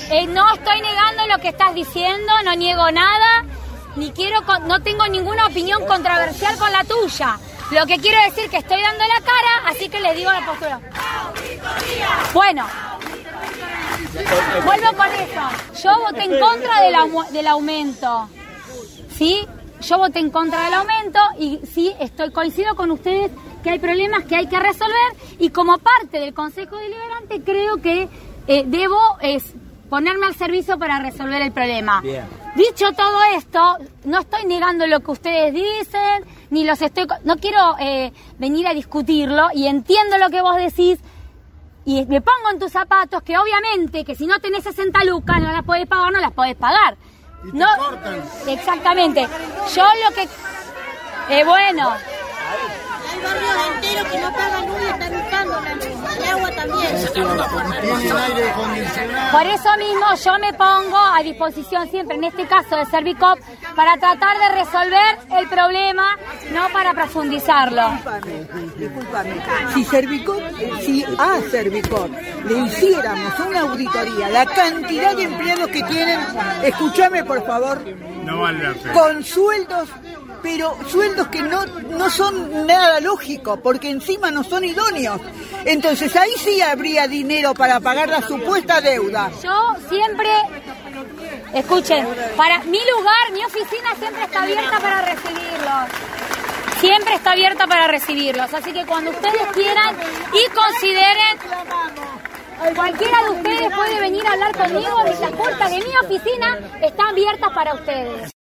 No estoy negando lo que estás diciendo, no niego nada, no tengo ninguna opinión controversial con la tuya. Lo que quiero decir es que estoy dando la cara, así que les digo la postura. Bueno, vuelvo con eso. Yo voté en contra del aumento, ¿sí? Yo voté en contra del aumento y sí, coincido con ustedes que hay problemas que hay que resolver y como parte del Consejo Deliberante creo que debo ponerme al servicio para resolver el problema. Bien. Dicho todo esto, no estoy negando lo que ustedes dicen, no quiero venir a discutirlo y entiendo lo que vos decís y me pongo en tus zapatos que obviamente que si no tenés 60 lucas no las podés pagar. Y te cortan. Exactamente. Yo lo que... bueno... Hay barrios enteros que no pagan luz y están usando la luz. El agua también. Tienen aire acondicionado. Por eso mismo yo me pongo a disposición siempre, en este caso de Servicop, para tratar de resolver el problema, no para profundizarlo. Disculpame. Si a Servicop le hiciéramos una auditoría, la cantidad de empleados que tienen, escúchame por favor, no vale la pena. Con sueldos, pero sueldos que no son nada lógicos, porque encima no son idóneos. Entonces ahí sí habría dinero para pagar la supuesta deuda. Yo siempre, escuchen, para mi lugar, mi oficina siempre está abierta para recibirlos. Siempre está abierta para recibirlos. Así que cuando ustedes quieran y consideren, cualquiera de ustedes puede venir a hablar conmigo. Las puertas de mi oficina están abiertas para ustedes.